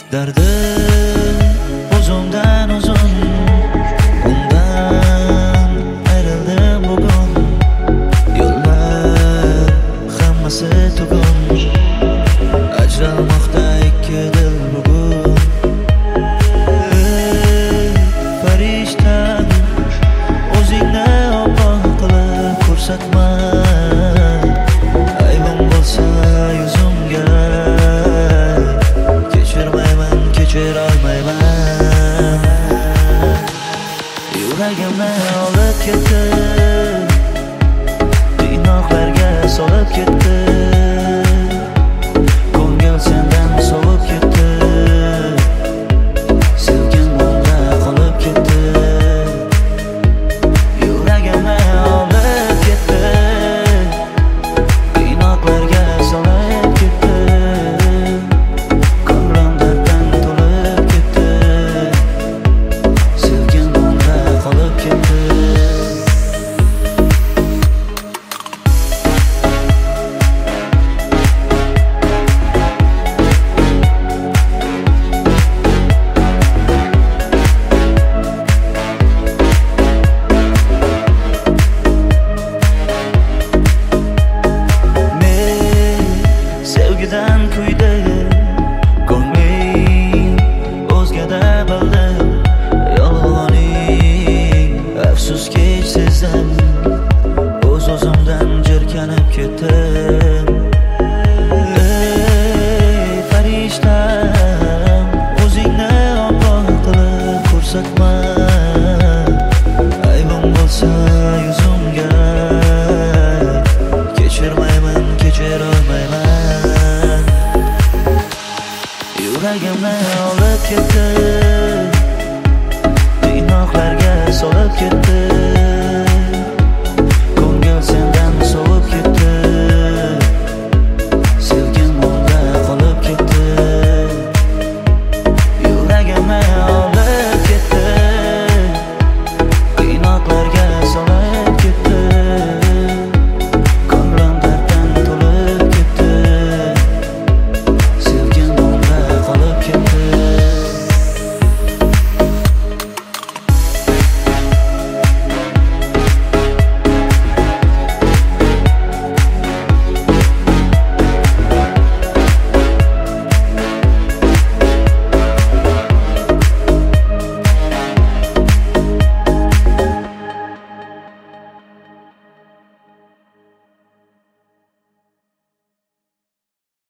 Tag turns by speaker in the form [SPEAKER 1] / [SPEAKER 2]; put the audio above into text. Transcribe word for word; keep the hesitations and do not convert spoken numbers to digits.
[SPEAKER 1] Dardim o'zimdan o'zim, undan ayrildim bugun. Yo'llar hammasi tugun, ajralmoqda ikki dil bugun. Ey farishtam, o'zingni oppoq qilib ko'rsatma. Aybim bo'lsa yuzimga, kechirmayman, kechira olmayman. Yuragimni olib ketdi, qiynoqlarga solib ketdi. Ko'ngil sendan sovib ketdi, sevgim unda qolib ketdi. Yuragimni olib ketdi, qiynoqlarga solib ketdi. Ko'nglim darddan to'lib ketdi, sevgim unda qolib ketdi. Sevgidan kuydi ko'nglim, o'zgada bildim. Yolg'oning afsuski sezdim, o'z-o'zimdan jirkanib ketdim. Ey farishtam, o'zingni oppoq qilib ko'rsatma. Aybim bo'lsa yuzimga, kechirmayman, kechira olmayman. Yuragimni olib ketdi,